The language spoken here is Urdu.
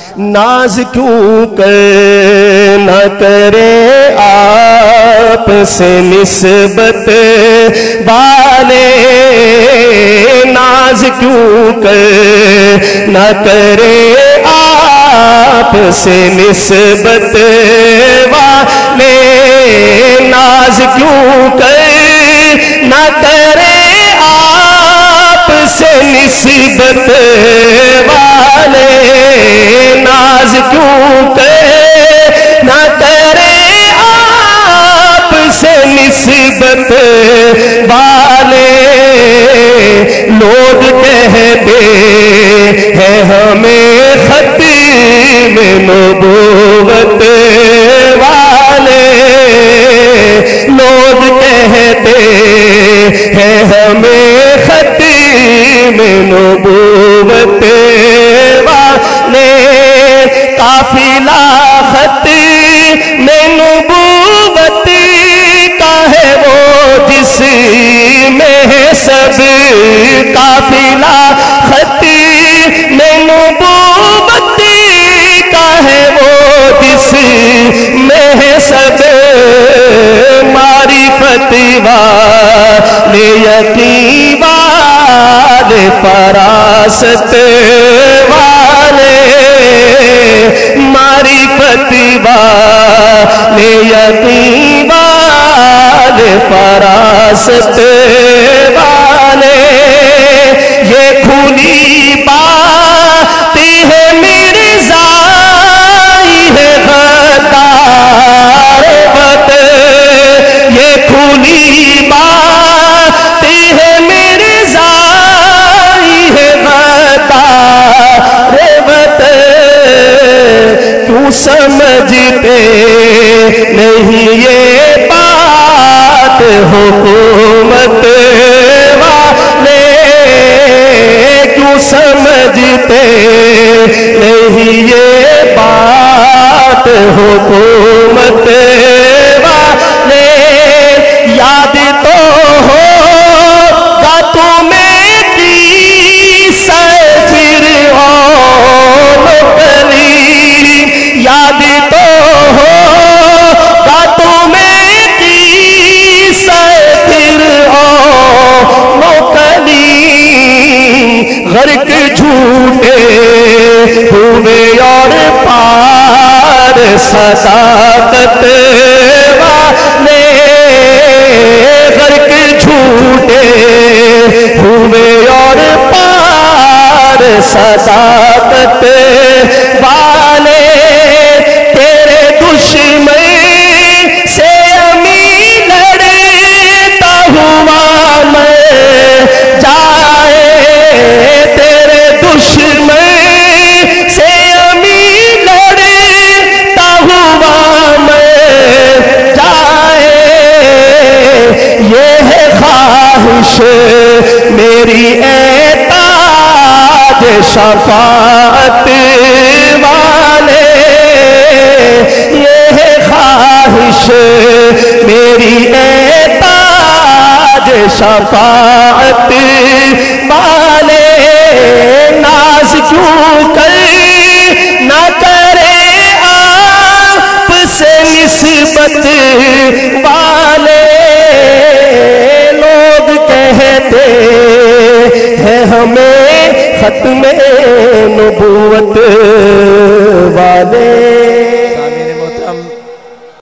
ناز کیوں کر نہ کرے آپ سے نسبت والے، ناز کیوں کر نہ کرے آپ سے نسبت والے، ناز کیوں کر نہ کرے آپ سے نسبت والے، ناز کیوں کہ نہ کرے آپ سے نسبت والے، لوگ کہتے ہیں ہمیں ختم نبوت والے، لوگ کہتے ہیں ہمیں ختم نبوت والے، قافلہ ختم نبوت کا ہے وہ جس میں سب، قافلہ ختم نبوت کا ہے وہ جس میں سب، معرفت والے یقین والے فراست والے، معرفت والے یقین والے فراست والے، یہ کھلی بات ہے مرزا ہے غدار بت، یہ کھلی بات ہے مرزا ہے غدار بت، کیوں سمجھتے نہیں یہ بات حکومت والے، کیوں سمجھتے نہیں یہ بات حکومت والے، یاد تو ہوگا تمہیں قصہ فرعون کلیم، یاد تو ہوگا تمہیں قصہ فرعون کلیم، غرق جھوٹے ہوئے اور پار صداقت والے، غرق جھوٹے ہوئے اور پار صداقت والے، تیرے دشمن سے امی لڑتا ہوا میں جائے، تیرے دشمن سے امی لڑتا ہوا میں جائے، یہ ہے خواہش میری اے تاج شفاعت والے، یہ ہے خواہش میری اے تاج شفاعت والے، ناز کیوں کر